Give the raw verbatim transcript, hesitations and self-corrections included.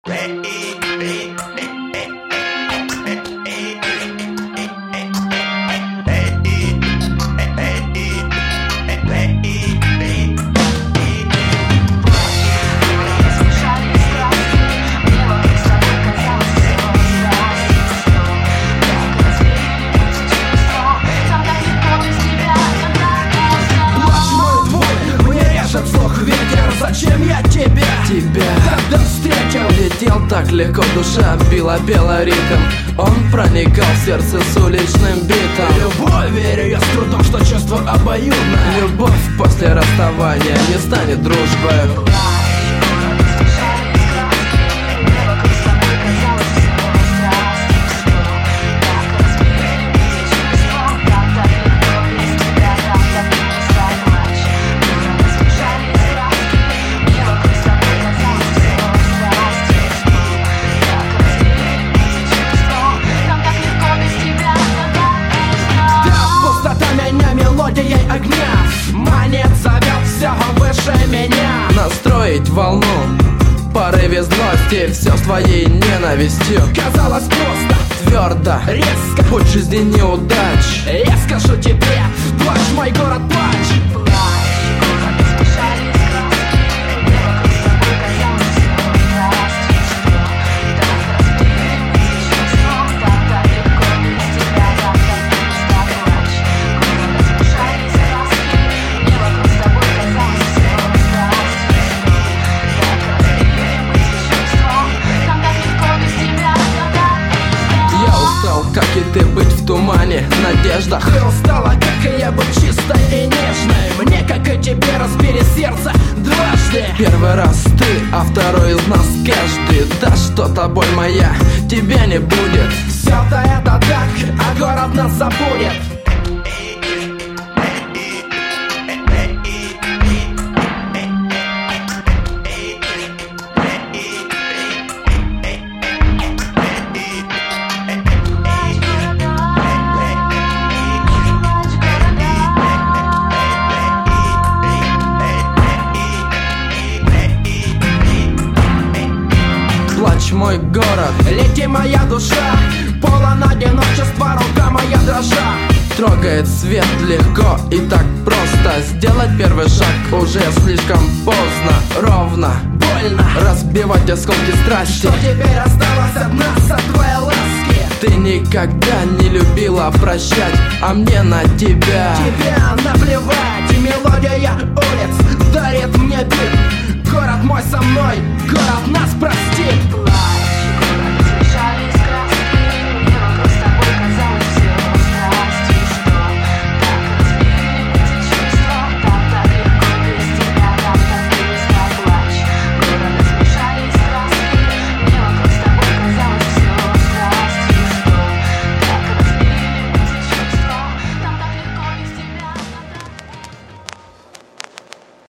Зачем я тебя, тебя тогда встретил? Летел так легко, душа била белый ритм. Он проникал в сердце с уличным битом. Любовь, верю я с трудом, что чувство обоюдное. Любовь после расставания не станет дружбой. Мелодией огня манит, зовет все выше меня. Настроить волну, порыве злости, все с твоей ненавистью. Казалось просто, твердо, резко, путь жизни неудач. Я скажу тебе, плачь, мой город, плачь. Как и ты быть в тумане, надеждах. Ты устала, как и я, быть чистой и нежной. Мне, как и тебе, разбили сердце дважды. Первый раз ты, а второй из нас каждый. Да что-то боль моя тебя не будет. Все-то это так, а город нас забудет. Плачь, мой город, лети, моя душа, полон одиночества, рука моя дрожа. Трогает свет легко и так просто. Сделать первый шаг уже слишком поздно. Ровно, больно разбивать осколки страсти. Что теперь осталось от нас, от твоей ласки? Ты никогда не любила прощать, а мне на тебя. Тебя наплевать, и мелодия улиц дарит мне бит. Город мой со мной, город нас простит.